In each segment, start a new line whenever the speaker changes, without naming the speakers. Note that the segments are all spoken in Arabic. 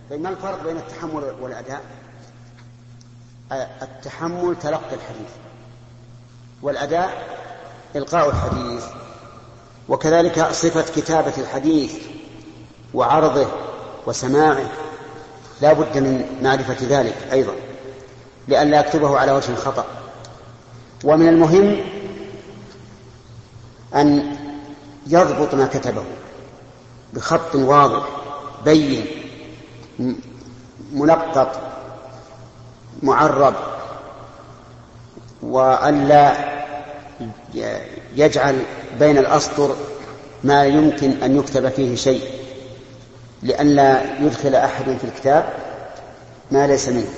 ما الفرق بين التحمل والأداء؟ التحمل تلقي الحديث، والأداء إلقاء الحديث. وكذلك صفة كتابة الحديث وعرضه وسماعه لا بد من معرفة ذلك أيضا لئلا يكتبه على وجه خطأ. ومن المهم أن يضبط ما كتبه بخط واضح بين منقط معرب، وألا يجعل بين الأسطر ما يمكن أن يكتب فيه شيء لئلا يدخل أحد في الكتاب ما ليس منه.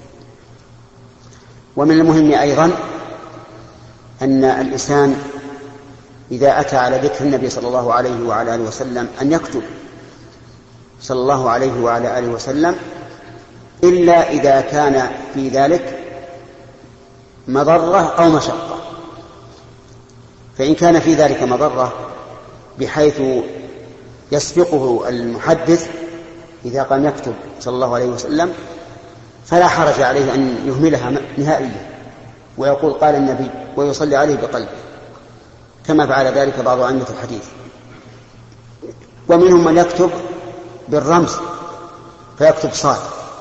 ومن المهم أيضا أن الإنسان إذا أتى على ذكر النبي صلى الله عليه وعلى آله وسلم أن يكتب صلى الله عليه وعلى آله وسلم، إلا إذا كان في ذلك مضرة أو مشقة. فإن كان في ذلك مضرة بحيث يسبقه المحدث إذا قام يكتب صلى الله عليه وسلم فلا حرج عليه أن يهملها نهائيا ويقول قال النبي ويصلي عليه بقلبه، كما فعل ذلك بعض أئمة الحديث. ومنهم من يكتب بالرمز فيكتب صاد،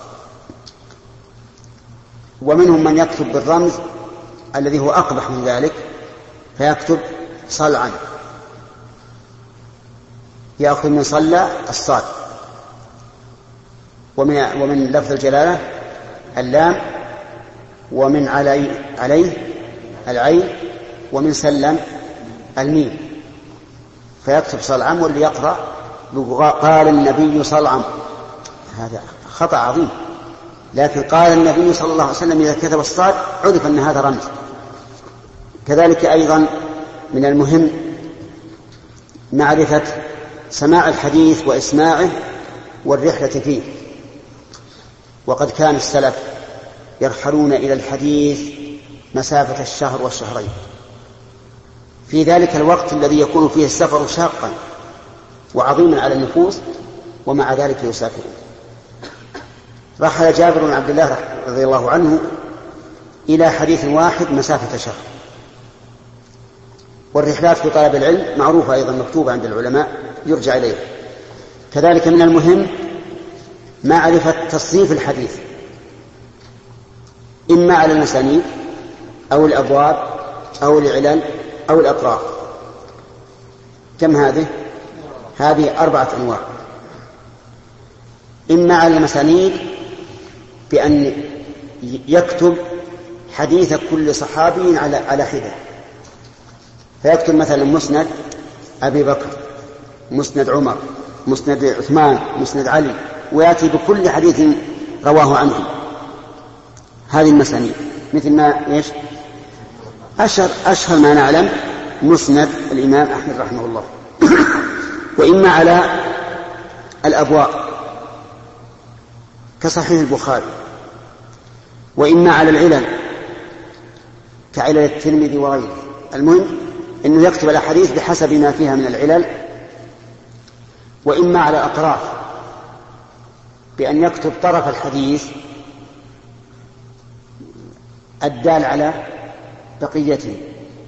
ومنهم من يكتب بالرمز الذي هو أقبح من ذلك فيكتب صلعا، يأخذ من صلى الصاد، ومن لفظ الجلالة اللام، ومن عليه العين، ومن سلم الميم، فيكتب صلعا. واللي يقرأ قال النبي صلعا هذا خطأ عظيم، لكن قال النبي صلى الله عليه وسلم إذا كتب الصاد عرف أن هذا رمز. كذلك أيضا من المهم معرفة سماع الحديث وإسماعه والرحلة فيه. وقد كان السلف يرحلون إلى الحديث مسافة الشهر والشهرين في ذلك الوقت الذي يكون فيه السفر شاقا وعظيما على النفوس، ومع ذلك يسافرون. رحل جابر بن عبد الله رضي الله عنه إلى حديث واحد مسافة شهر. والرحلات في طلب العلم معروفة أيضا مكتوبة عند العلماء يرجع إليه. كذلك من المهم معرفة تصنيف الحديث إما على المسانيد أو الأبواب أو العلل أو الأطراف. كم هذه 4 أنواع. إما على المسانيد بأن يكتب حديث كل صحابي على حدة، فيكتب مثلا مسند أبي بكر، مسند عمر، مسند عثمان، مسند علي، ويأتي بكل حديث رواه عنه. هذه المسانيد مثل ما إيش أشهر ما نعلم مسند الإمام أحمد رحمه الله. وإما على الأبواب كصحيح البخاري، وإما على العلل كعلل الترمذي وغيره. المهم أنه يكتب الأحاديث بحسب ما فيها من العلل. وإما على الأطراف بأن يكتب طرف الحديث الدال على بقيته.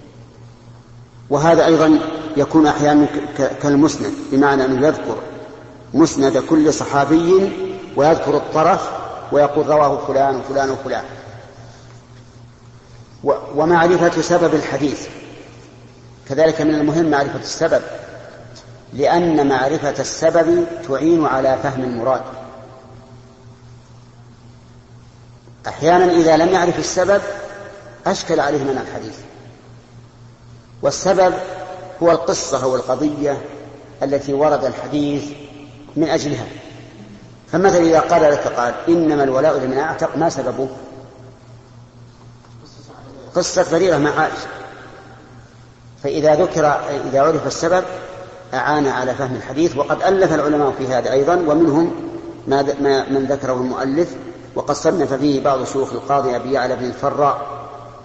وهذا أيضا يكون أحيانا كالمسند، بمعنى أنه يذكر مسند كل صحابي ويذكر الطرف ويقول رواه فلان وفلان وفلان. ومعرفة سبب الحديث كذلك من المهم معرفة السبب، لأن معرفة السبب تعين على فهم المراد. أحيانا إذا لم يعرف السبب أشكل عليه من الحديث. والسبب هو القصة أو القضية التي ورد الحديث من أجلها. فمثلا إذا قال لك قال إنما الولاء لمن أعتق، ما سببه؟ قصة بريرة مع عائشة. فإذا إذا عرف السبب أعان على فهم الحديث. وقد ألف العلماء في هذا أيضا، ومنهم من ذكره المؤلف وقد صنف فيه بعض شيوخ القاضي أبي يعلى بن الفراء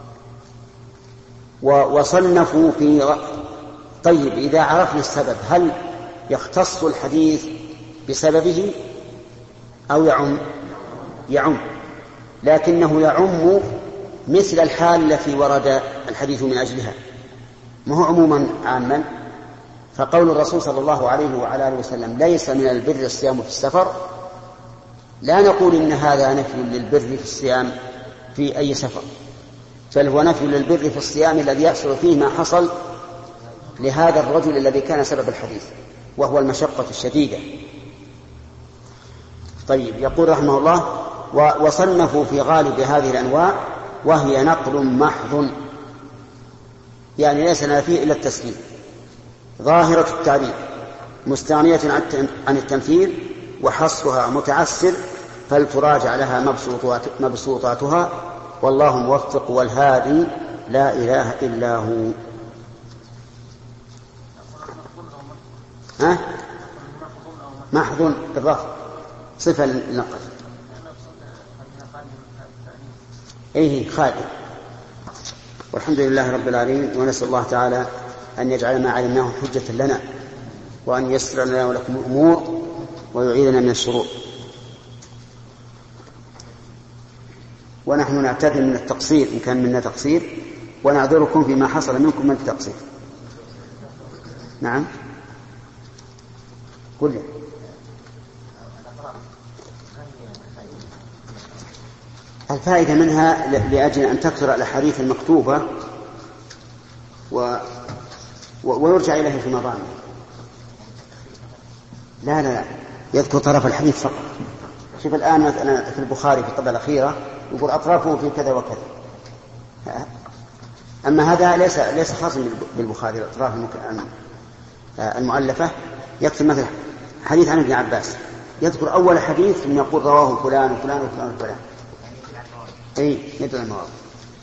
وصنفوا في. طيب إذا عرفنا السبب هل يختص الحديث بسببه أو يعم، لكنه يعم مثل الحال التي ورد الحديث من أجلها، ما هو عموما عاما. فقول الرسول صلى الله عليه وعلى آله وسلم ليس من البر الصيام في السفر، لا نقول إن هذا نفي للبر في الصيام في أي سفر، بل هو نفي للبر في الصيام الذي يحصل فيه ما حصل لهذا الرجل الذي كان سبب الحديث، وهو المشقة الشديدة. طيب، يقول رحمه الله: وصنفوا في غالب هذه الأنواع وهي نقل محض، يعني ليس لنا فيه إلا التسليم، ظاهرة التعبير، مستغنية عن التمثيل، وحصرها متعسر، فلتراجع لها مبسوطاتها، والله موفق والهادي لا إله إلا هو. محض بالرفع، صفة للنقل. خالد. والحمد لله رب العالمين، ونسأل الله تعالى أن يجعل ما علمناه حجة لنا، وأن ييسر لنا ولكم الأمور، ويعيذنا من الشرور. ونحن نعتذر من التقصير إن كان منا تقصير، ونعذركم فيما حصل منكم من التقصير. نعم، قل لي. الفائدة منها لأجل أن تكثر الأحاديث المكتوبة ويرجع إليه في مضامه. لا يذكر طرف الحديث فقط. شوف الآن مثلا في البخاري في الطبعة الأخيرة يقول أطرافه في كذا وكذا. أما هذا ليس خاصا بالبخاري، الأطراف المؤلفة. يكتب مثلا حديث عن ابن عباس، يذكر أول حديث ثم يقول رواه فلان وفلان وفلان وفلان. يدعو المواضع.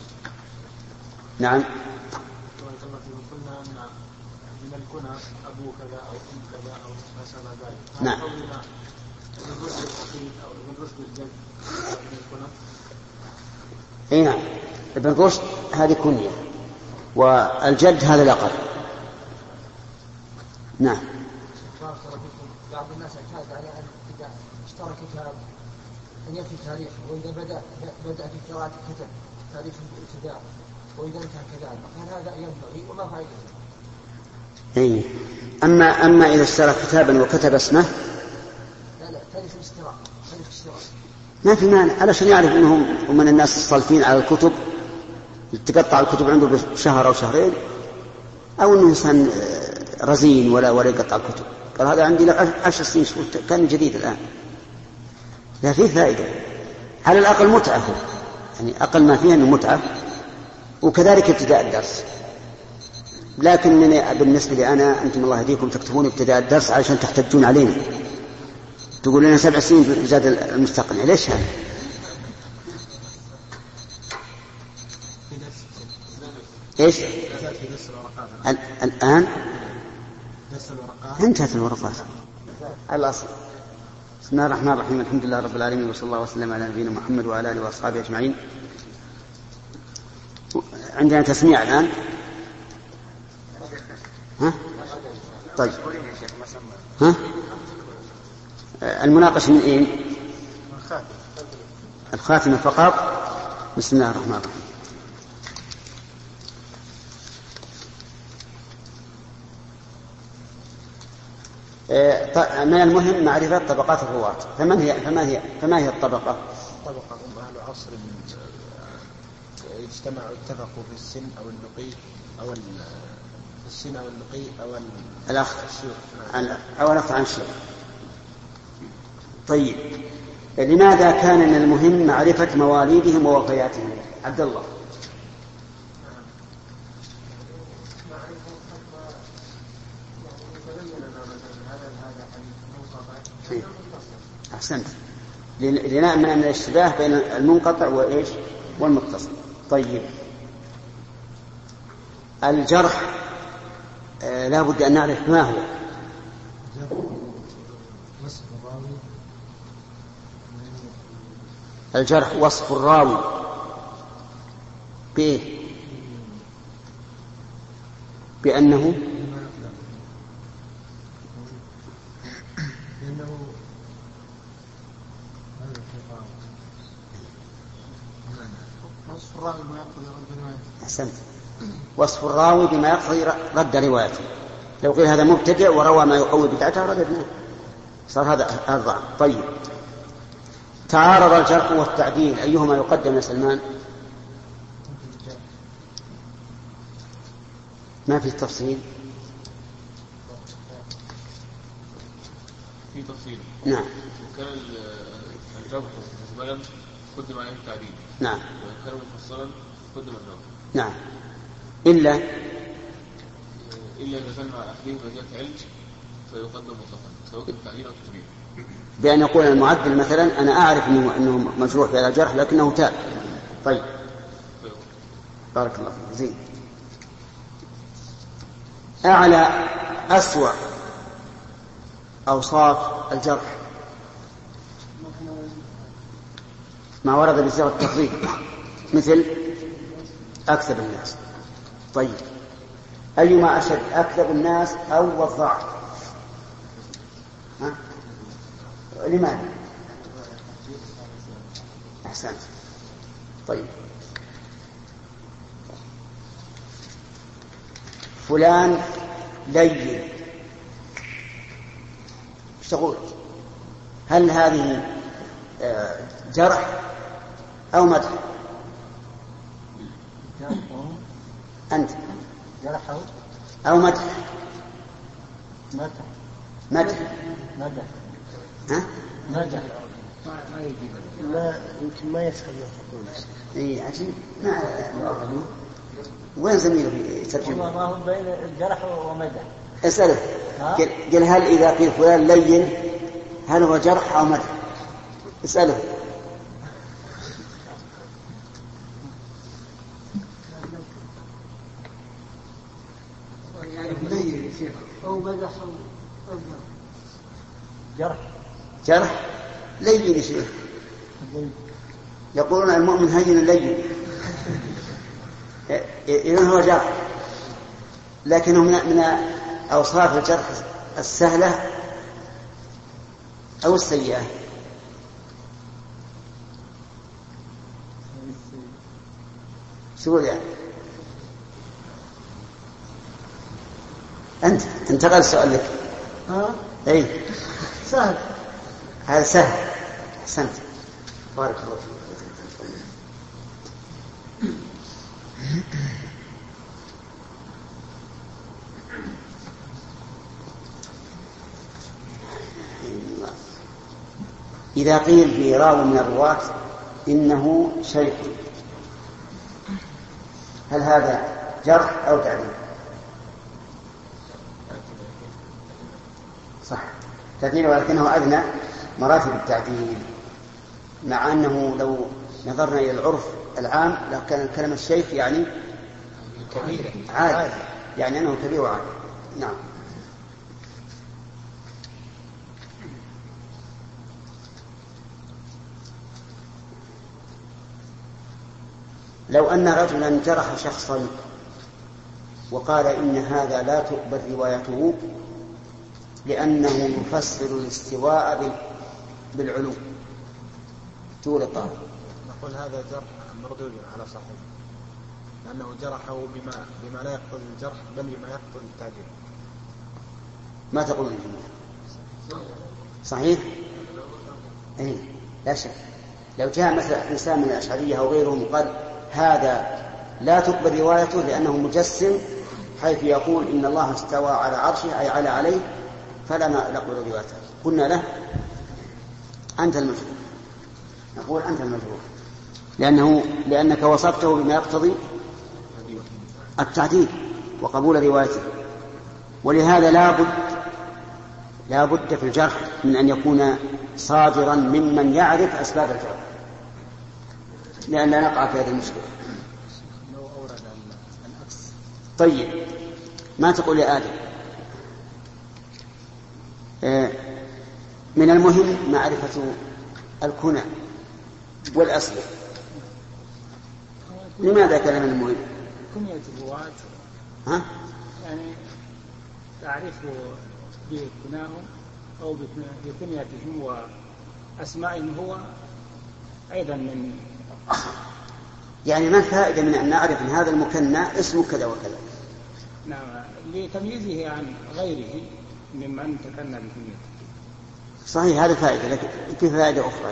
نعم.
قلنا أن من الكنى أبو كذا أو أم كذا أو ما شابه ذلك.
نعم.
ابن رشد الحفيد أو ابن رشد الجد من
نعم.
الكنى.
ابن رشد هذه كنية، والجد هذا لقب. نعم.
بعض الناس اعتاد على أن إذا اشترى كتاب أن يأتي تاريخ، وإذا بدأ في قراءة كتب تاريخ الابتداء، وإذا انتهى كذلك، فهل هذا ينبغي وما فائدته؟
أما إذا اشترى كتابا وكتب اسمه،
لا تاريخ الاشتراء
ما في مانع، علشان يعرف أنهم من الناس الصالفين على الكتب، تقطع الكتب عنده بشهر أو شهرين، أو أنه إنسان رزين ولا يقطع الكتب. قال هذا عندي لك 10 سنين كان جديد الآن. لا، فيه فائدة، على الأقل متعة، يعني أقل ما فيها أنه متعة، وكذلك ابتداء الدرس. لكن بالنسبة لي أنا، أنتم الله يهديكم تكتبون ابتداء الدرس علشان تحتجون علينا، تقول لنا 7 سنين في زاد المستقنع. ليش هذا؟ إيش الآن انتهت الورقات الأصل. بسم الله الرحمن الرحيم، الحمد لله رب العالمين، وصلى الله وسلم على نبينا محمد وعلى آله وأصحابه أجمعين. عندنا تسميع الآن. طيب، المناقشة من إيه؟ الخاتمة فقط. بسم الله الرحمن الرحيم. من المهم معرفة طبقات الرواة. فما هي الطبقة؟
طبقة أهل عصر اجتمعوا اتفقوا في السن أو اللقي أو السن أو اللقي أو
الأخ أو الأخ عن شيء. طيب، لماذا كان من المهم معرفة مواليدهم ووفياتهم؟ عبد الله. أحسنت، لنأمن من الاشتباه بين المنقطع وإيش والمتصل. طيب، الجرح لا بد أن نعرف ما هو. الجرح وصف الراوي بإيه؟ بأنه
وصف الراوي بما يقتضي رد روايته.
أحسنت. وصف الراوي بما يقتضي رد روايته. لو قيل هذا مبتدع وروى ما يقوي بدعته رددناه، صار هذا ضعف. طيب، تعارض الجرح والتعديل، أيهما يقدم يا سلمان؟ ما في تفصيل؟
في تفصيل.
نعم.
وكان الجرح مجملا قدم عليه التعديل.
نعم.
وكان مفصلا قدم الجرح.
نعم. إلا
إذا كان مع أحدهما زيادة علم فيقدم مطلقا سواء كان تعديل أو تكبير.
بأن يقول المعدل مثلا أنا أعرف أنه مجروح بهذا الجرح لكنه تاب. طيب، بارك الله فيك. زين. أعلى أسوأ أوصاف الجرح ما ورد بصيغة التفضيل، مثل أكذب الناس. طيب، أيما أشد، أكذب الناس أو الضعف؟ لماذا؟ أحسنت. طيب، فلان لين، ايش تقول؟ هل هذه جرح أو مدح؟ أنت
جرح
أو مدح؟
مدح.
مدح.
مدح.
ها؟
مدح. ما يجيب. لا يمكن ما يفهم ما تقول.
إيه عجيب. وين زميله يترجم؟
والله ما هو بين الجرح ومدح.
اسأله. قل هل إذا قيل فلان لين هل هو جرح أو مدح؟ اسأله.
أو مدح أو جرح.
جرح لين يا شيخ. يقولون المؤمن هين لين، إذن هو جرح، لكنه من أوصاف الجرح السهلة أو السيئة. شو يعني؟ أنت انتقل السؤال لك. أي
سهل.
هذا سهل. أحسنت. بارك الله فيك. إذا قيل في راو من الرواة إنه شيخ، هل هذا جرح أو تعديل؟ صح، تعديل، ولكنه أدنى مراتب التعديل، مع أنه لو نظرنا إلى العرف العام لكان كلمة الشيخ يعني كبير عادي، يعني أنه كبير وعادي. نعم. لو أن رجلا جرح شخصا وقال إن هذا لا تقبل روايته لأنه يفسر الاستواء بالعلو، طول الطاعة،
نقول هذا جرح مردود على صاحبه، لأنه جرحه بما لا يقتضي الجرح بل بما يقتضي التعديل.
ما تقولون الجمهور؟ صحيح؟ أي لا شك. لو جاء مثلا إنسان من الأشعرية أو غيرهم وقال هذا لا تقبل روايته لأنه مجسم، حيث يقول إن الله استوى على عرشه أي عليه، فلا نقبل روايته، قلنا له أنت المجروح، نقول أنت المجروح، لأنك وصفته بما يقتضي التعديل وقبول روايته. ولهذا لا بد في الجرح من أن يكون صادرا ممن يعرف أسباب الجرح، لأن لا نقع في هذه المشكلة. طيب، ما تقول يا آدم؟ من المهم معرفة الكنى والأصل. لماذا كان من المهم؟
كنية الرواة يعني تعرف بكناهم أو بكنيتهم وأسمائهم هو أيضا من
يعني ما الفائدة من أن نعرف أن هذا المكنى اسمه كذا وكذا؟
نعم، لتمييزه عن غيره ممن تكنى بكنيته.
صحيح، هذا فائدة، لكن في فائدة أخرى.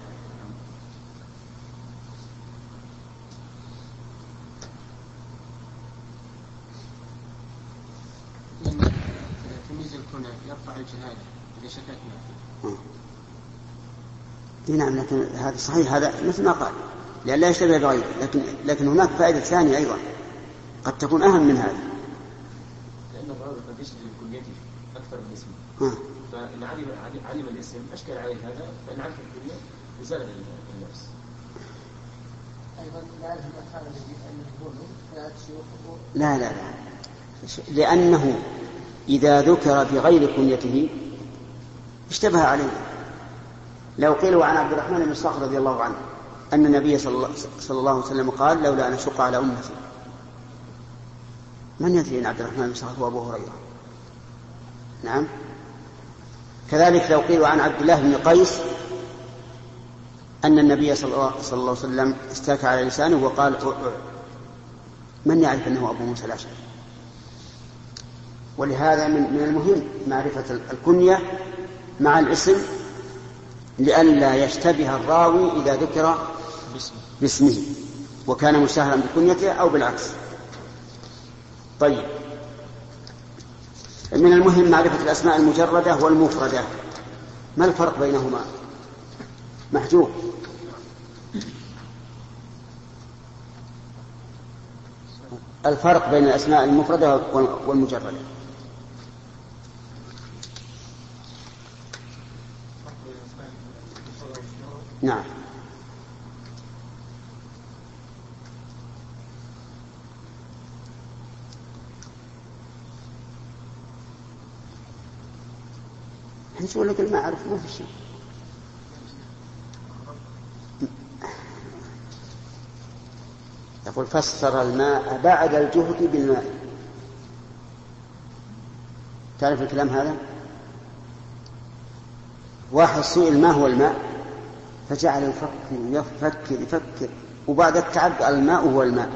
تمييز الكنى يرفع الجهالة إذا شككنا
فيه. نعم، لكن هذا صحيح، هذا مثل ما قال لأن لا يشتبه بغيره، لكن هناك فائدة ثانية أيضا قد تكون أهم من هذا.
لأن الراوي قد يشتبه بكنيته أكثر من اسمه، فإن علم الاسم أشكل عليه هذا، فإن عرف الكنية زال النفس.
أيضا لا يعرف الأفعال الذي يقوله لا تشيخه.
لا، لأنه إذا ذكر بغير كنيته اشتبه عليه. لو قيل عن عبد الرحمن بن صخر رضي الله عنه أن النبي صلى الله عليه وسلم قال: لولا أن أشق على أمتي. من يدري أن عبد الرحمن بن صخر وأبو هريرة؟ نعم. كذلك لو قيل عن عبد الله بن قيس أن النبي صلى الله عليه وسلم استاك على لسانه وقال: من يعرف أنه أبو موسى الأشعري؟ ولهذا من المهم معرفة الكنية مع الاسم لئلا يشتبه الراوي إذا ذكر باسمه وكان مشتهرا بكنيته أو بالعكس. طيب، من المهم معرفة الأسماء المجردة والمفردة. ما الفرق بينهما؟ محجوب. الفرق بين الأسماء المفردة والمجردة. نعم. نقول لك ما أعرف، ما في شيء. يقول: فسر الماء بعد الجهد بالماء. تعرف الكلام هذا؟ واحد سئل ما هو الماء فجعل يفكر وبعد التعب قال: الماء هو الماء.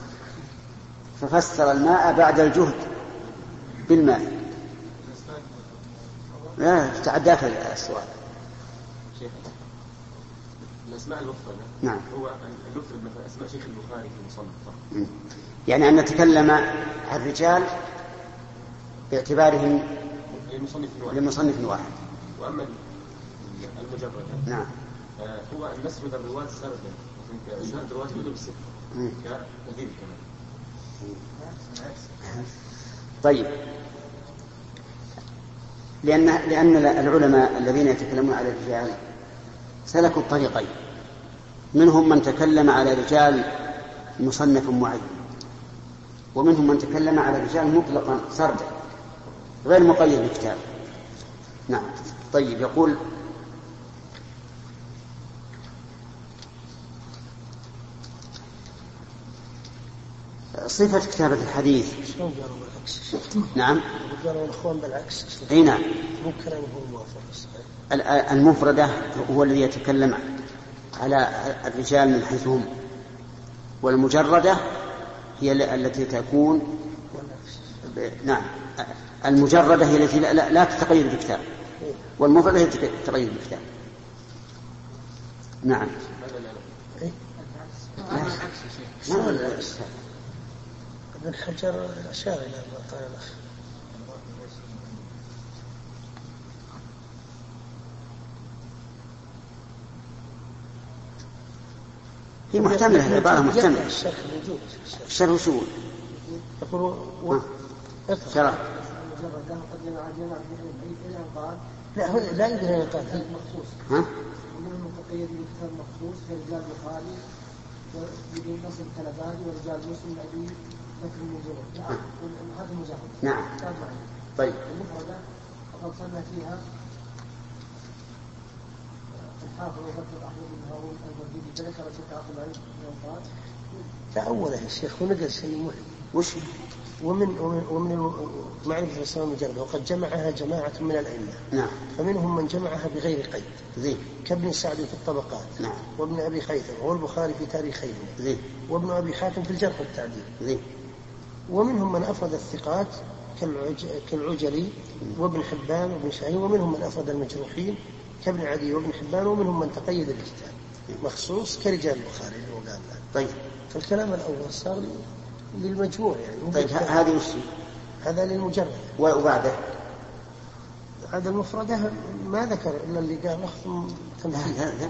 ففسر الماء بعد الجهد بالماء. لا تعداك السؤال.
الأسماء المفردة
نعم
هو المفرد مثل أسماء شيخ البخاري في المصنف،
يعني أن نتكلم عن الرجال باعتبارهم لمصنف واحد.
وأما المجردة
نعم
هو أن نسرد الرواة سردا، إسناد الرواة يبدو بالسر كنذير كمان.
طيب، لأن العلماء الذين يتكلمون على الرجال سلكوا الطريقين. منهم من تكلم على رجال مصنف معين، ومنهم من تكلم على رجال مطلقا سردا غير مقيد بكتاب. نعم. طيب، يقول: صفة كتابة الحديث. نعم.
قالوا الأخوان بالعكس.
أي نعم.
ممكن أن يكون موافق.
المفردة هو الذي يتكلم على الرجال من حيث هم، والمجردة هي التي تكون نعم. المجردة هي التي لا تتقيد بكتاب، والمفردة هي تتقيد بكتاب. نعم.
ابن حجر أشار إلى ما قال الأخ.
هي محتملة، العبارة محتملة.
الشرح موجود.
الشرح وشو
يقول
شرح؟
لا يدري أن قال
مخصوص.
ها؟
ومنهم متقيد بكتاب مخصوص كرجال البخاري وابن نصر الكلباني ورجال مسلم أبي بكر المنذري. نعم. هذا مجرد.
نعم. طيب.
المفردة وقد صنع فيها الحافظ وبكر أحمد بن هارون البرديبي ذكر شيخ عبد العزيز بن عباس.
تأوله الشيخ ونقل شيء مهم.
وش؟
ومن معرفة الأسماء المجردة، وقد جمعها جماعة من الأئمة.
نعم.
فمنهم من جمعها بغير قيد.
زين.
كابن سعد في الطبقات.
نعم.
وابن أبي خيثم والبخاري في تاريخين.
زين.
وابن أبي حاتم في الجرح والتعديل.
زين.
ومنهم من أفرد الثقات كالعجلي وابن حبان وابن شاهين، ومنهم من أفرد المجروحين كابن عدي وابن حبان، ومنهم من تقيد الكتاب مخصوص كرجال البخاري اللي هو قال.
طيب.
فالكلام الأول صار للمجموع يعني.
طيب هذه وش؟
هذا للمجرد.
وبعده
هذا المفردة ما ذكر إلا اللي قال أخذ تمثيل.
هذا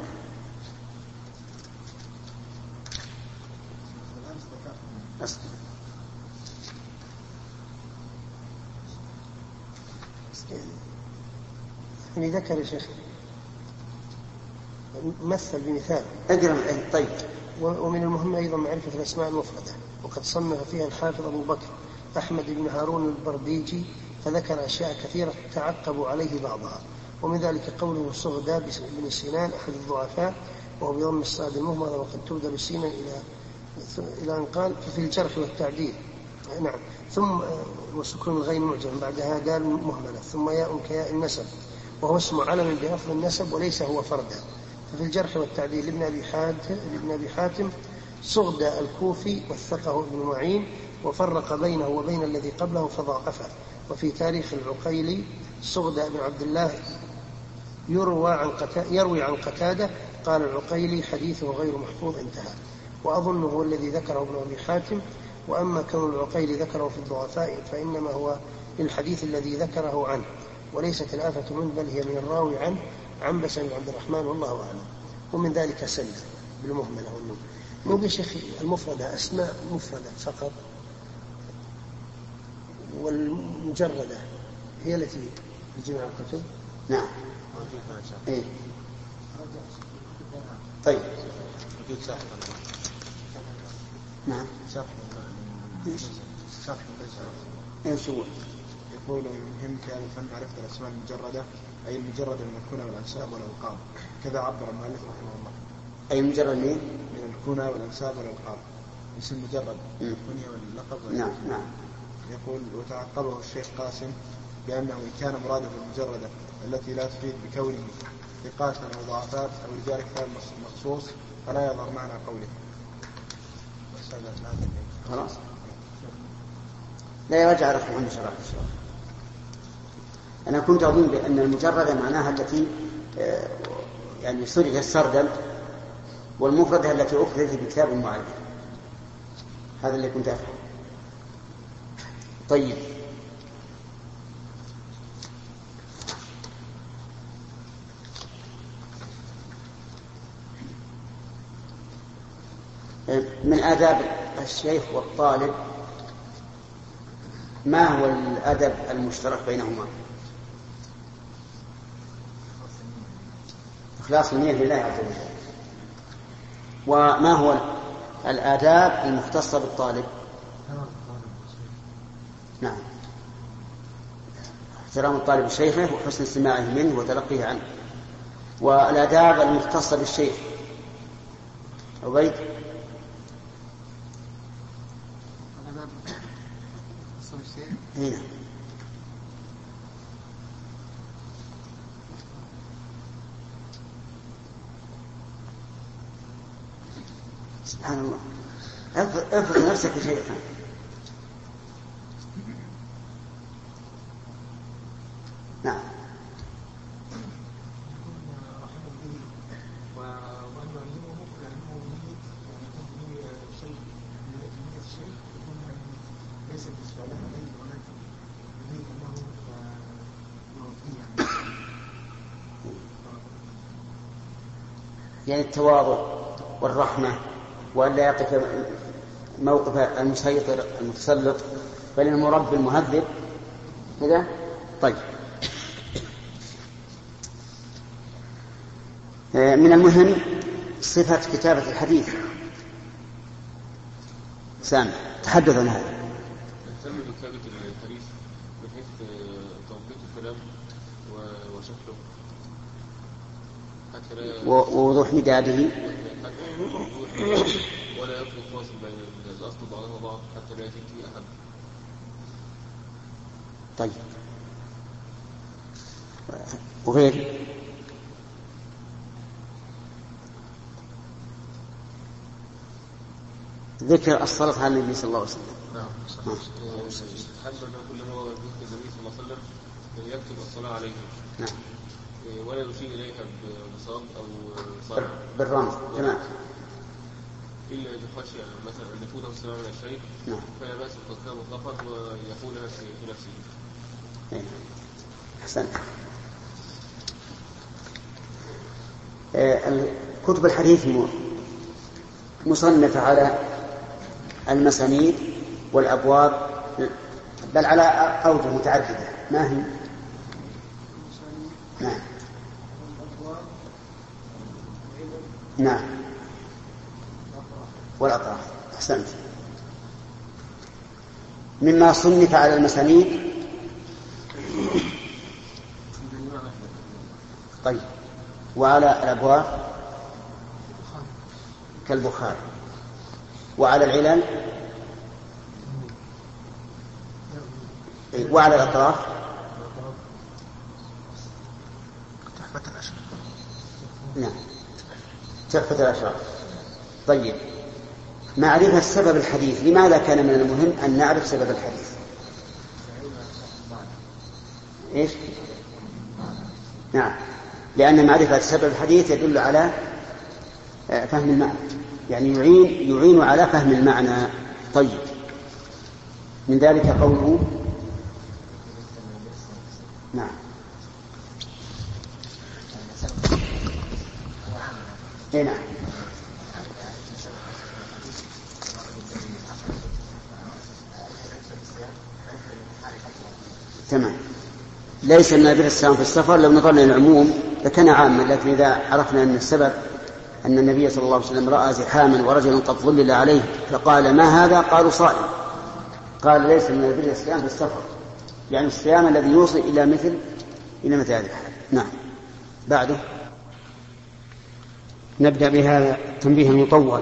يعني ذكر يا شيخ مثل بمثال.
أقرأ. طيب.
ومن المهم أيضا معرفة الأسماء المفردة، وقد صنف فيها الحافظ أبو بكر أحمد بن هارون البرديجي، فذكر أشياء كثيرة تعقب عليه بعضها، ومن ذلك قوله صغدى بن سنان أحد الضعفاء، وهو بضم الصاد المهملة، وقد تبدل سينا إلى أن قال في الجرح والتعديل. نعم. ثم وسكون الغين معجم، بعدها قال مهملة، ثم ياء كياء النسب، وهو اسم علم بأصل النسب وليس هو فردا. ففي الجرح والتعديل لابن أبي حاتم صغدى الكوفي وثقه ابن معين، وفرق بينه وبين الذي قبله فضعفه. وفي تاريخ العقيلي صغدى بن عبد الله يروي عن قتادة، قال العقيلي حديثه غير محفوظ، انتهى. وأظنه هو الذي ذكره ابن أبي حاتم. وأما كون العقيلي ذكره في الضعفاء فإنما هو للحديث الذي ذكره عنه، وليست الآفة منه، بل هي من الراوي عنه عن بس بن عبد الرحمن والله أعلم. ومن ذلك سنة بالمهملة والنون. مو بشيخ المفردة أسماء مفردة فقط، والمجردة هي التي تجمع الكتب.
نعم. إيه. طيب. نعم. ايش هو؟
يقول المهم في هذا الفن معرفة الأسماء المجردة، أي المجرد من الكنى والأنساب والألقاب، كذا عبر المؤلف رحمه الله.
أي مجرد
من الكنى والأنساب والألقاب، اسم مجرد الكنية واللقب.
نعم نعم.
يقول وتعقبه الشيخ قاسم بأنه إن كان مراده المجردة التي لا تفيد بكونه ثقات أو ضعفات أو رجال كتاب مخصوص فلا يظهر معنى قوله.
خلاص. لا يرجع رحمه الله شرح. أنا كنت أظن بأن المجردة معناها التي يعني سرد السردا، والمفردة التي أخذت بكتاب معين. هذا اللي كنت أفهم. طيب. من آداب الشيخ والطالب ما هو الأدب المشترك بينهما؟ إخلاص النية لله عز وجل. وما هو الآداب المختصة بالطالب؟ نعم. احترام الطالب لشيخه وحسن استماعه منه وتلقيه عنه. والآداب المختصة بالشيخ عبيد؟ هنا. سبحان الله. افرض نفسك يا شيخ. نعم. يعني التواضع والرحمة، وأن لا يقف موقف المسيطر المتسلط، بل المربي المهذب كذا. طيب. من المهم صفة كتابة الحديث. سامع تحدث عن هذا.
نهتم بكتابة الحديث بحيث توضيح الكلام وشكله ووضوح
مداده
ولا يكون فاصل بين الأصل بعضها بعض حتى لا يأتي فيه أحد.
طيب وغير ذكر الصلاة على النبي صلى الله عليه وسلم.
نعم. حتى كل ما ذكر النبي صلى الله عليه وسلم يكتب الصلاة عليه.
نعم.
ولا يشير إليها بصاد أو صار
بالرمز. تمام.
إلا إذا خشي مثلا أن يفوته السلام من الشيء. نعم. فلا بأس بقدها مطلقا ويقولها في نفسه.
أحسنت. كتب الحديث مصنفة على المسانيد والأبواب، بل على أوجه متعددة. ما هي؟ نعم. نعم. والأطراف. أحسنت. مما صنف على المسانيد. طيب. وعلى الأبواب كالبخاري. وعلى العلل وعلى الأطراف
تحفة الأشراف.
نعم تحفة الأشراف. طيب معرفة سبب الحديث، لماذا كان من المهم أن نعرف سبب الحديث؟ إيش؟ نعم، لأن معرفة سبب الحديث يدل على فهم المعنى، يعني يعين على فهم المعنى. طيب من ذلك قوله نعم نعم تمام. ليس من البر الصيام في السفر، لو نظرنا العموم لكان عاما، لكن إذا عرفنا أن السبب أن النبي صلى الله عليه وسلم رأى زحاما ورجلا قد ظلل عليه فقال ما هذا؟ قالوا صائم. قال ليس من البر الصيام في السفر، يعني الصيام الذي يوصل إلى مثل هذه الحال. نعم. بعده نبدأ بهذا التنبيه المطول.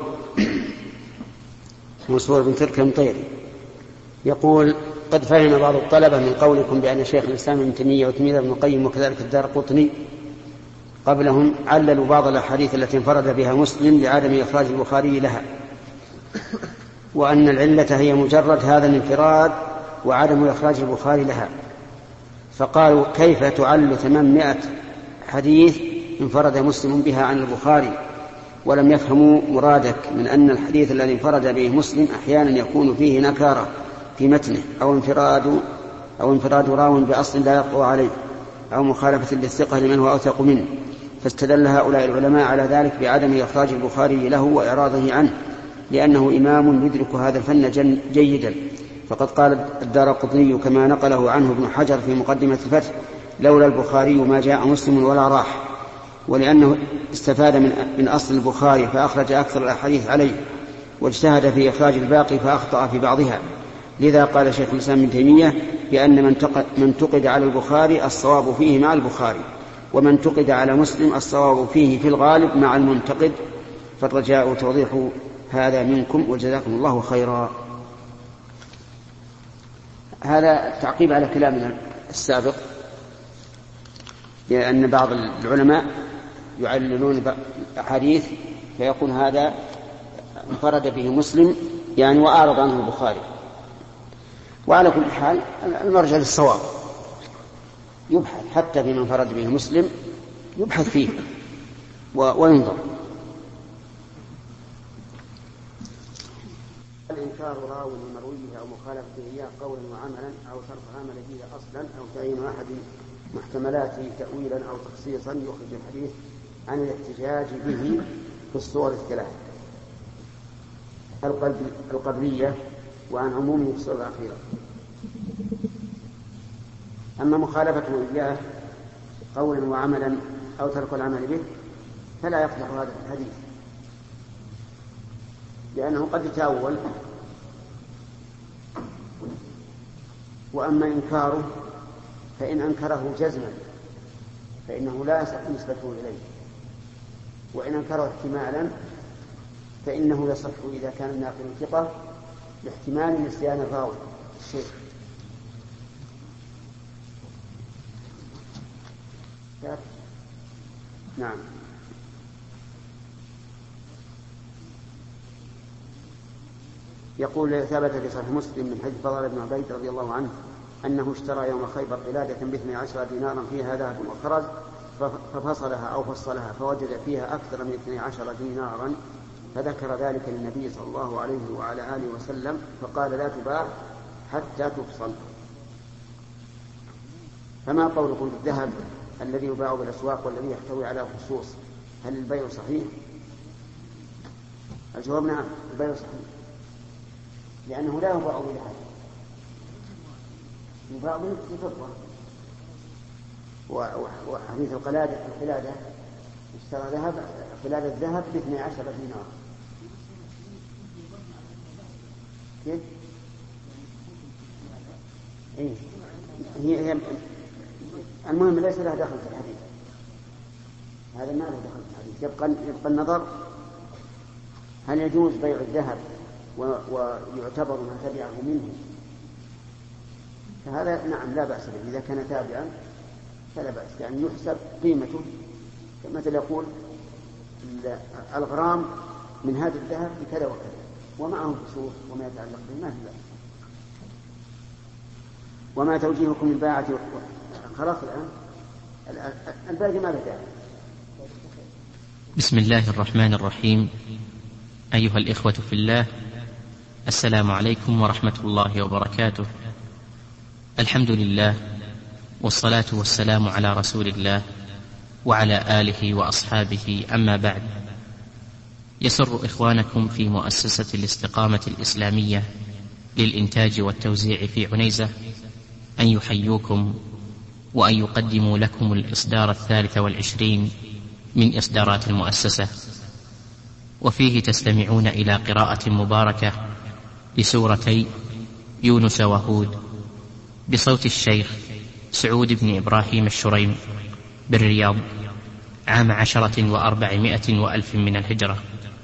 منصور بن ترك المطيري يقول قد فهم بعض الطلبة من قولكم بأن شيخ الإسلام ابن تيمية وتلميذه ابن القيم وكذلك الدارقطني قبلهم عللوا بعض الأحاديث التي انفرد بها مسلم لعدم إخراج البخاري لها، وأن العلة هي مجرد هذا الانفراد وعدم إخراج البخاري لها. فقالوا كيف تعل 800 حديث انفرد مسلم بها عن البخاري؟ ولم يفهموا مرادك من أن الحديث الذي انفرد به مسلم أحيانا يكون فيه نكارة في متنه أو انفراد راو بأصل لا يقوى عليه أو مخالفة للثقة لمن هو أوثق منه. فاستدل هؤلاء العلماء على ذلك بعدم إخراج البخاري له وإعراضه عنه، لأنه إمام يدرك هذا الفن جيدا. فقد قال الدارقطني كما نقله عنه ابن حجر في مقدمة الفتح لولا البخاري ما جاء مسلم ولا راح، ولأنه استفاد من أصل البخاري فأخرج أكثر الأحاديث عليه، واجتهد في إخراج الباقي فأخطأ في بعضها. لذا قال شيخ الإسلام ابن تيمية بأن من تقد على البخاري الصواب فيه مع البخاري، ومن تقد على مسلم الصواب فيه في الغالب مع المنتقد. فالرجاء توضيح هذا منكم وجزاكم الله خيرا. هذا تعقيب على كلامنا السابق، لأن بعض العلماء يعللون أحاديث فيقول هذا انفرد به مسلم يعني وأعرض عنه البخاري. وعلى كل حال المرجع للصواب، يبحث حتى فيما انفرد به مسلم يبحث فيه وينظر. الإنكار راو لمرويه أو مخالفته إياه قولا وعملا أو صرف عمل به أصلا أو تعيين أحد محتملاته تأويلا أو تخصيصا يخرج الحديث عن الاحتجاج به في الصور الثلاث: القبلية وعن عمومه في الصور الأخيرة. أما مخالفته إياه قولا وعملا أو ترك العمل به فلا يقدح هذا الحديث، لأنه قد يتأول. وأما إنكاره فإن أنكره جزما فإنه لا يصح نسبته إليه، وإن أنكره احتمالا فإنه يصح إذا كان الناقل ثقة لاحتمال نسيان الراوي الشيء. نعم. يقول ثبت في صحيح مسلم من حديث فضل بن عبيد رضي الله عنه أنه اشترى يوم خيبر قلادة ب12 دينارا فيها ذهب وخرز ففصلها أو فصلها فوجد فيها أكثر من 12 دينارا فذكر ذلك للنبي صلى الله عليه وعلى آله وسلم فقال لا تباع حتى تفصل. فما قولكم بالذهب الذي يباع بالأسواق والذي يحتوي على خصوص، هل البيع صحيح؟ الجواب نعم، البيع صحيح، لأنه لا يباع بذهب، يباع بفضة. وحديث القلادة اشترى قلادة ذهب ب12 دينار. كيف؟ إيه؟ هي المهم ليس لها دخل في الحديث، هذا ما له دخل في الحديث. يبقى النظر هل يجوز بيع الذهب ويعتبر ما تبعه منه، فهذا نعم لا بأس به إذا كان تابعا فلا بأس، يعني يحسب قيمته. مثل يقول الغرام من هذا الذهب بكذا وكذا ومعه خصوص وما يتعلق به ما في بأس. وما توجيهكم للباعة خلاص الآن الباقي ما بدأ.
بسم الله الرحمن الرحيم. أيها الإخوة في الله، السلام عليكم ورحمة الله وبركاته. الحمد لله والصلاة والسلام على رسول الله وعلى آله وأصحابه، أما بعد. يسر إخوانكم في مؤسسة الاستقامة الإسلامية للإنتاج والتوزيع في عنيزة أن يحيوكم وأن يقدموا لكم الإصدار 23 من إصدارات المؤسسة، وفيه تستمعون إلى قراءة مباركة لسورتي يونس وهود بصوت الشيخ سعود بن إبراهيم الشريم بالرياض عام 1400 من الهجرة.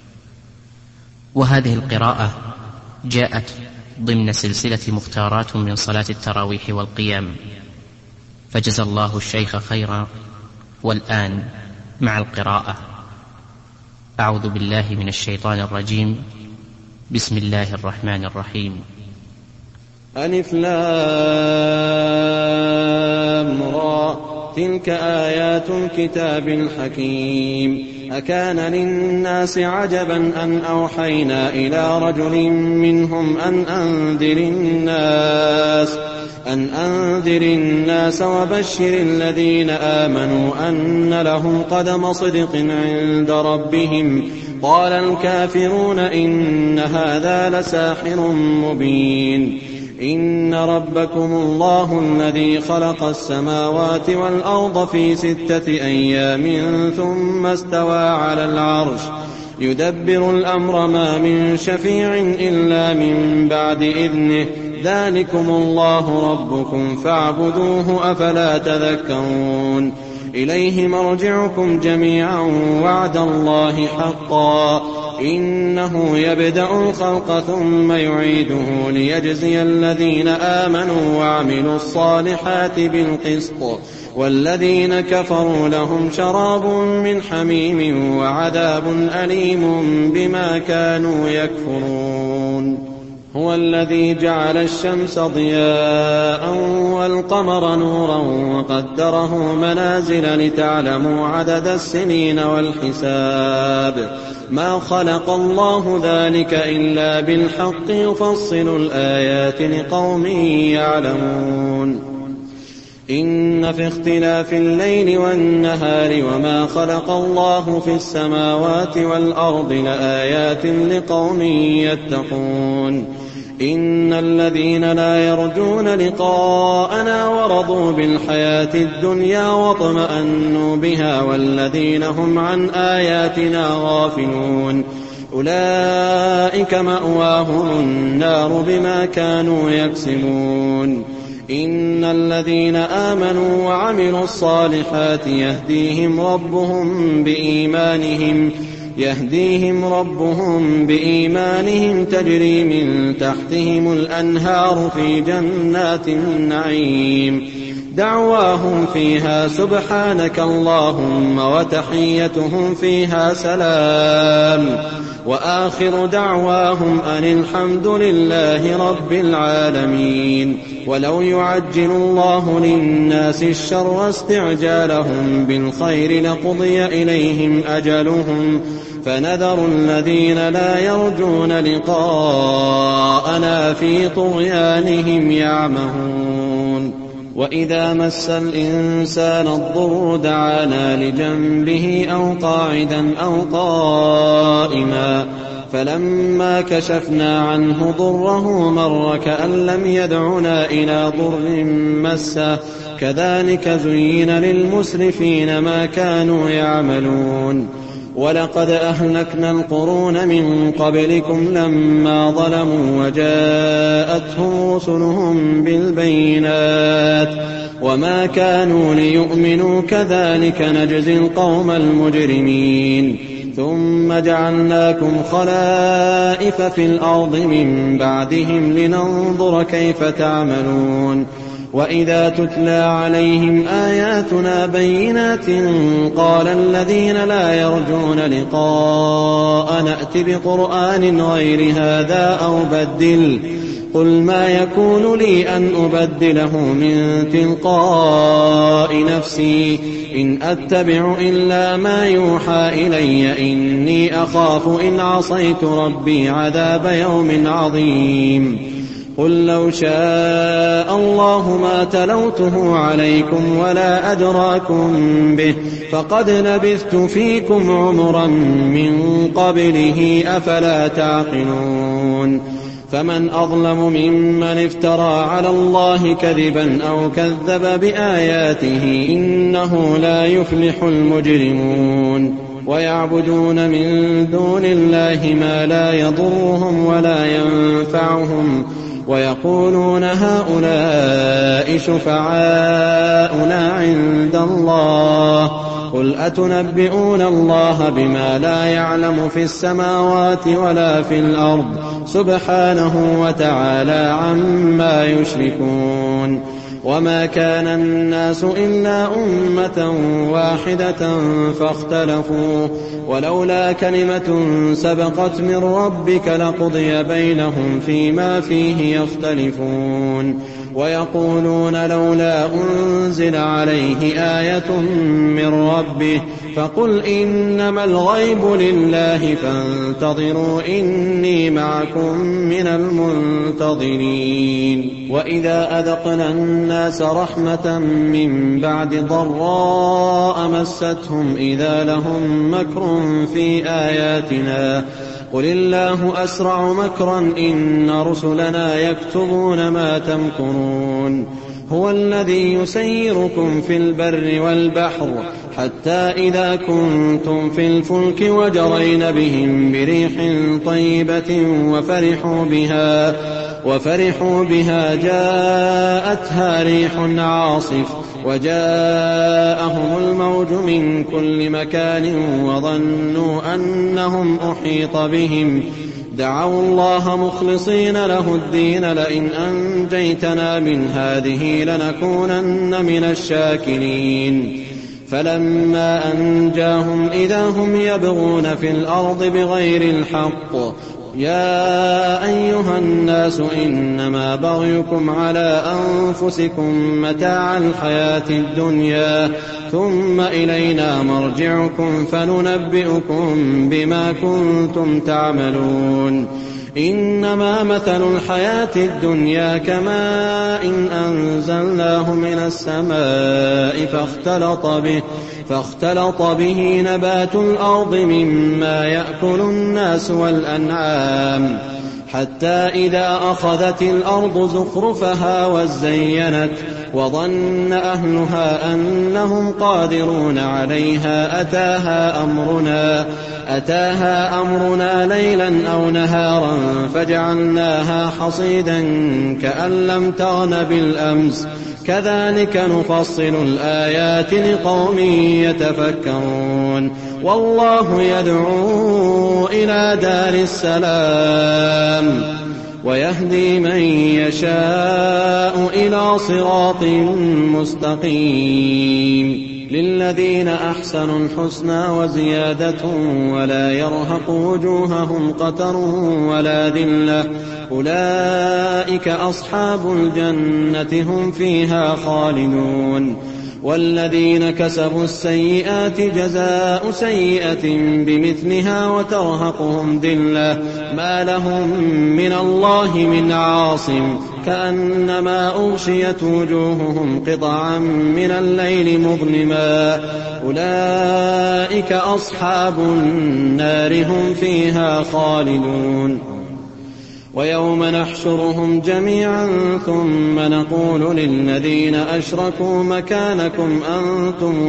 وهذه القراءة جاءت ضمن سلسلة مختارات من صلاة التراويح والقيام، فجزى الله الشيخ خيرا. والآن مع القراءة. أعوذ بالله من الشيطان الرجيم. بسم الله الرحمن الرحيم.
ألف لام را تلك آيات الكتاب الحكيم. أكان للناس عجبا أن أوحينا إلى رجل منهم أن أنذر الناس وبشر الذين آمنوا أن لهم قدم صدق عند ربهم. قال الكافرون إن هذا لساحر مبين. إن ربكم الله الذي خلق السماوات والأرض في 6 أيام ثم استوى على العرش يدبر الأمر ما من شفيع إلا من بعد إذنه. ذلكم الله ربكم فاعبدوه أفلا تذكرون. إليه مرجعكم جميعا وعد الله حقا. إنه يبدأ الخلق ثم يعيده ليجزي الذين آمنوا وعملوا الصالحات بالقسط والذين كفروا لهم شراب من حميم وعذاب أليم بما كانوا يكفرون. هو الذي جعل الشمس ضياء والقمر نورا وقدره منازل لتعلموا عدد السنين والحساب. ما خلق الله ذلك إلا بالحق يفصل الآيات لقوم يعلمون. إن في اختلاف الليل والنهار وما خلق الله في السماوات والأرض لآيات لقوم يتقون. إن الذين لا يرجون لقاءنا ورضوا بالحياة الدنيا واطمأنوا بها والذين هم عن آياتنا غافلون أولئك مأواهم النار بما كانوا يكسبون. إن الذين آمنوا وعملوا الصالحات يهديهم ربهم بإيمانهم يهديهم ربهم بإيمانهم تجري من تحتهم الأنهار في جنات النعيم دعواهم فيها سبحانك اللهم وتحيتهم فيها سلام وآخر دعواهم أن الحمد لله رب العالمين. ولو يعجل الله للناس الشر استعجالهم بالخير لقضي إليهم أجلهم فنذر الذين لا يرجون لقاءنا في طغيانهم يعمهون. وإذا مس الإنسان الضر دعانا لجنبه أو قاعدا أو قائما فلما كشفنا عنه ضره مر كأن لم يدعنا إلى ضر مسه كذلك زين للمسرفين ما كانوا يعملون. ولقد أهلكنا القرون من قبلكم لما ظلموا وجاءتهم رسلهم بالبينات وما كانوا ليؤمنوا كذلك نجزي القوم المجرمين. ثم جعلناكم خلائف في الأرض من بعدهم لننظر كيف تعملون. وإذا تتلى عليهم آياتنا بينات قال الذين لا يرجون لقاء نأت بقرآن غير هذا أو بدل قل ما يكون لي أن أبدله من تلقاء نفسي إن أتبع إلا ما يوحى إلي إني أخاف إن عصيت ربي عذاب يوم عظيم. قل لو شاء الله ما تلوته عليكم ولا أدراكم به فقد لبثت فيكم عمرا من قبله أفلا تعقلون. فمن أظلم ممن افترى على الله كذبا أو كذب بآياته إنه لا يفلح المجرمون. ويعبدون من دون الله ما لا يضرهم ولا ينفعهم ويقولون هؤلاء شفعاؤنا عند الله قل أتنبئون الله بما لا يعلم في السماوات ولا في الأرض سبحانه وتعالى عما يشركون. وما كان الناس إلا أمة واحدة فاختلفوا ولولا كلمة سبقت من ربك لقضي بينهم فيما فيه يختلفون. ويقولون لولا أنزل عليه آية من ربه فقل إنما الغيب لله فانتظروا إني معكم من المنتظرين. وإذا أذقنا الناس رحمة من بعد ضراء مستهم إذا لهم مكر في آياتنا قل الله أسرع مكرا إن رسلنا يكتبون ما تمكرون. هو الذي يسيركم في البر والبحر حتى إذا كنتم في الفلك وجرين بهم بريح طيبة وفرحوا بها جاءتها ريح عاصف وجاءهم الموج من كل مكان وظنوا أنهم أحيط بهم دعوا الله مخلصين له الدين لئن أنجيتنا من هذه لنكونن من الشاكرين. فلما أنجاهم إذا هم يبغون في الأرض بغير الحق يا أيها الناس إنما بغيكم على أنفسكم متاع الحياة الدنيا ثم إلينا مرجعكم فننبئكم بما كنتم تعملون. إنما مثل الحياة الدنيا كماء إن أنزلناه من السماء فاختلط به نبات الأرض مما يأكل الناس والأنعام حتى إذا أخذت الأرض زخرفها وزينت وظن أهلها أنهم قادرون عليها أتاها أمرنا ليلا أو نهارا فجعلناها حصيدا كأن لم تغن بالأمس كذلك نفصل الآيات لقوم يتفكرون والله يدعو إلى دار السلام ويهدي من يشاء إلى صراط مستقيم للذين أحسنوا الحسنى وزيادة ولا يرهق وجوههم قتر ولا ذلة أولئك أصحاب الجنة هم فيها خالدون والذين كسبوا السيئات جزاء سيئة بمثلها وترهقهم ذلة ما لهم من الله من عاصم كأنما أغشيت وجوههم قطعا من الليل مظلما أولئك أصحاب النار هم فيها خالدون ويوم نحشرهم جميعا ثم نقول للذين أشركوا مكانكم أنتم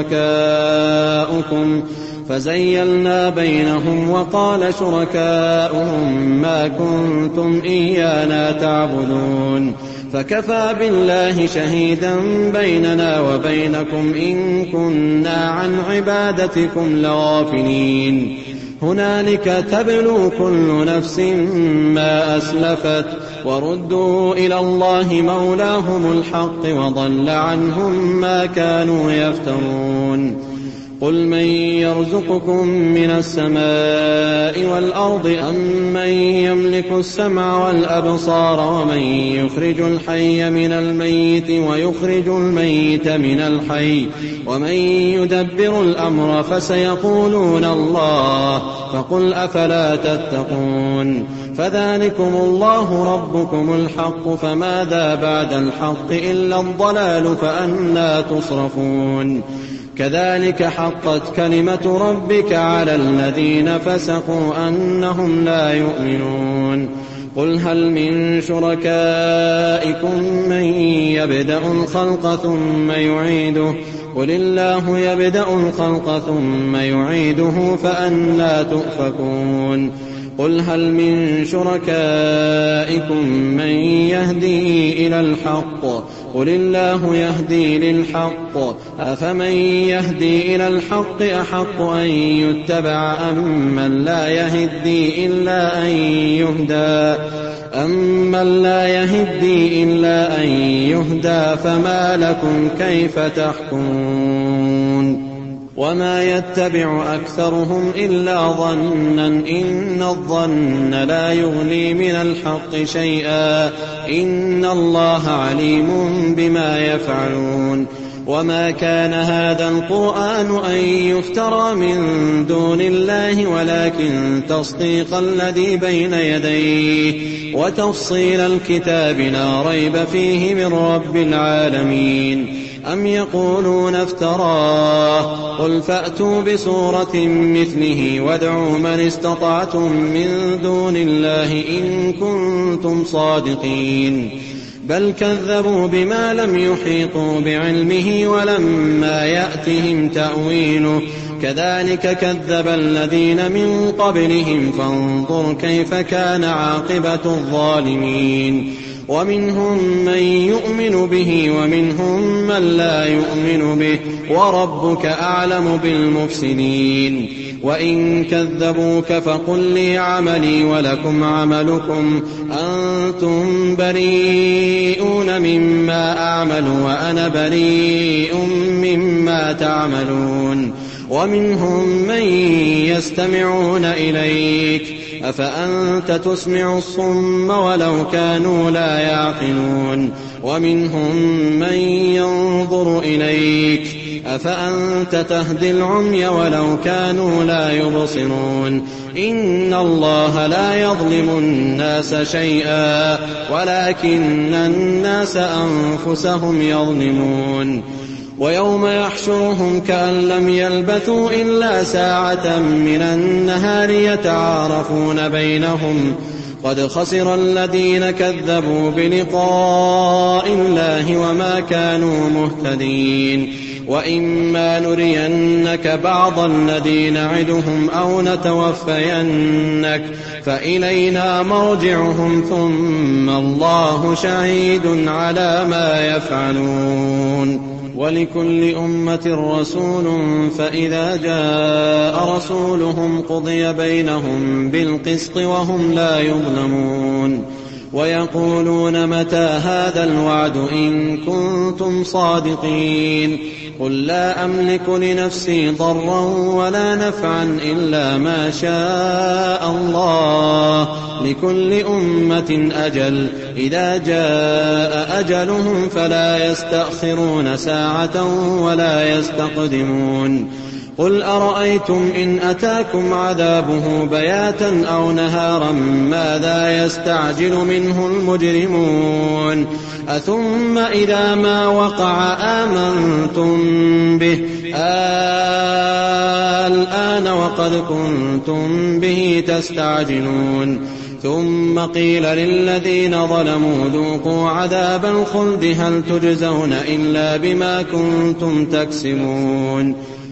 وشركاؤكم فزيلنا بينهم وقال شركاؤهم ما كنتم إيانا تعبدون فكفى بالله شهيدا بيننا وبينكم إن كنا عن عبادتكم لغافلين هنالك تبلو كل نفس ما أسلفت وردوا إلى الله مولاهم الحق وضل عنهم ما كانوا يفترون قل من يرزقكم من السماء والأرض أم من يملك السمع والأبصار ومن يخرج الحي من الميت ويخرج الميت من الحي ومن يدبر الأمر فسيقولون الله فقل أفلا تتقون فذلكم الله ربكم الحق فماذا بعد الحق إلا الضلال فأنى تصرفون كذلك حقت كلمة ربك على الذين فسقوا أنهم لا يؤمنون قل هل من شركائكم من يبدأ الخلق ثم يعيده قل الله يبدأ الخلق ثم يعيده فأنى تؤفكون قل هل من شركائكم من يهدي إلى الحق قل الله يهدي للحق أفمن يهدي إلى الحق أحق أن يتبع أمن لا يهدي إلا أن يهدى فما لكم كيف تحكمون وما يتبع أكثرهم إلا ظنا إن الظن لا يغني من الحق شيئا إن الله عليم بما يفعلون وما كان هذا القرآن أن يفترى من دون الله ولكن تصديق الذي بين يديه وتفصيل الكتاب لا ريب فيه من رب العالمين أم يقولون افتراه قل فأتوا بسورة مثله وادعوا من استطعتم من دون الله إن كنتم صادقين بل كذبوا بما لم يحيطوا بعلمه ولما يأتهم تأويله كذلك كذب الذين من قبلهم فانظر كيف كان عاقبة الظالمين ومنهم من يؤمن به ومنهم من لا يؤمن به وربك أعلم بالمفسدين وإن كذبوك فقل لي عملي ولكم عملكم أنتم بريئون مما أعمل وأنا بريء مما تعملون ومنهم من يستمعون إليك أفأنت تسمع الصم ولو كانوا لا يعقلون ومنهم من ينظر إليك أفأنت تهدي العمي ولو كانوا لا يبصرون إن الله لا يظلم الناس شيئا ولكن الناس أنفسهم يظلمون ويوم يحشرهم كأن لم يلبثوا إلا ساعة من النهار يتعارفون بينهم قد خسر الذين كذبوا بلقاء الله وما كانوا مهتدين وإما نرينك بعض الذي نعدهم أو نتوفينك فإلينا مرجعهم ثم الله شهيد على ما يفعلون ولكل أمة رسول فإذا جاء رسولهم قضي بينهم بالقسط وهم لا يظلمون ويقولون متى هذا الوعد إن كنتم صادقين قل لا أملك لنفسي ضرا ولا نفعا إلا ما شاء الله لكل أمة أجل إذا جاء أجلهم فلا يستأخرون ساعة ولا يستقدمون قل أرأيتم إن أتاكم عذابه بياتا أو نهارا ماذا يستعجل منه المجرمون أثم إذا ما وقع آمنتم به الآن وقد كنتم به تستعجلون ثم قيل للذين ظلموا ذوقوا عذاب الخلد هل تجزون إلا بما كنتم تكسبون